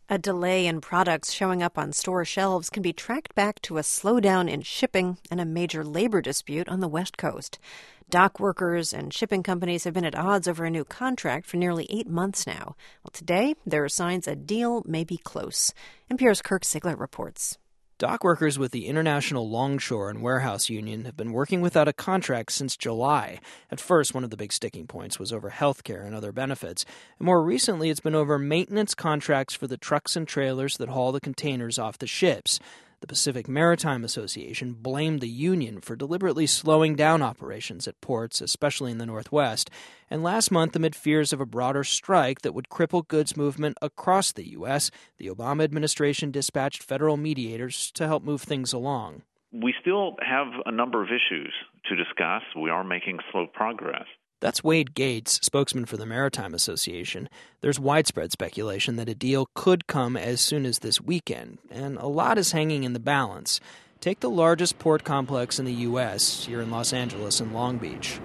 A delay in products showing up on store shelves can be tracked back to a slowdown in shipping and a major labor dispute on the West Coast. Dock workers and shipping companies have been at odds over a new contract for nearly 8 months now. Well, today, there are signs a deal may be close. NPR's Kirk Sigler reports. Dock workers with the International Longshore and Warehouse Union have been working without a contract since July. At first, one of the big sticking points was over health care and other benefits. And more recently, it's been over maintenance contracts for the trucks and trailers that haul the containers off the ships. The Pacific Maritime Association blamed the union for deliberately slowing down operations at ports, especially in the Northwest. And last month, amid fears of a broader strike that would cripple goods movement across the U.S., the Obama administration dispatched federal mediators to help move things along. We still have a number of issues to discuss. We are making slow progress. That's Wade Gates, spokesman for the Maritime Association. There's widespread speculation that a deal could come as soon as this weekend, and a lot is hanging in the balance. Take the largest port complex in the U.S., here in Los Angeles and Long Beach.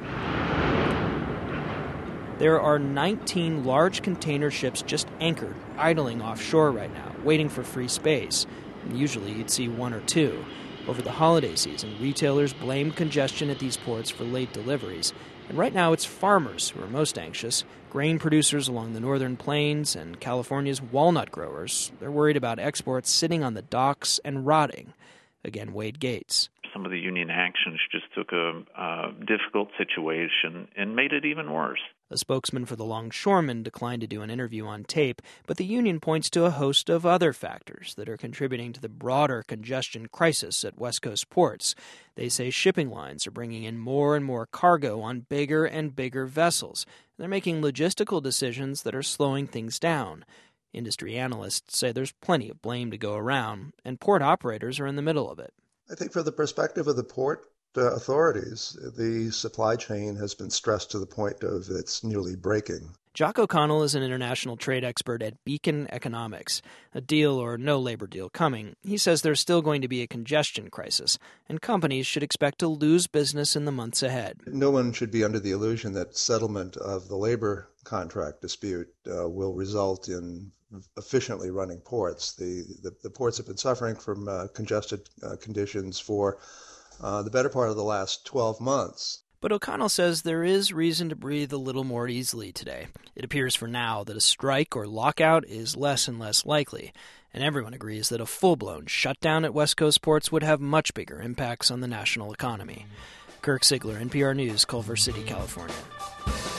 There are 19 large container ships just anchored, idling offshore right now, waiting for free space. And usually you'd see one or two. Over the holiday season, retailers blamed congestion at these ports for late deliveries. And right now it's farmers who are most anxious, grain producers along the northern plains and California's walnut growers. They're worried about exports sitting on the docks and rotting. Again, Wade Gates. Some of the union actions just took a difficult situation and made it even worse. A spokesman for the longshoremen declined to do an interview on tape, but the union points to a host of other factors that are contributing to the broader congestion crisis at West Coast ports. They say shipping lines are bringing in more and more cargo on bigger and bigger vessels. They're making logistical decisions that are slowing things down. Industry analysts say there's plenty of blame to go around, and port operators are in the middle of it. I think from the perspective of the port authorities, the supply chain has been stressed to the point of it's nearly breaking. Jock O'Connell is an international trade expert at Beacon Economics. A deal or no labor deal coming, he says there's still going to be a congestion crisis, and companies should expect to lose business in the months ahead. No one should be under the illusion that settlement of the labor contract dispute will result in efficiently running ports. The ports have been suffering from congested conditions for the better part of the last 12 months. But O'Connell says there is reason to breathe a little more easily today. It appears for now that a strike or lockout is less and less likely, and everyone agrees that a full-blown shutdown at West Coast ports would have much bigger impacts on the national economy. Kirk Sigler, NPR News, Culver City, California.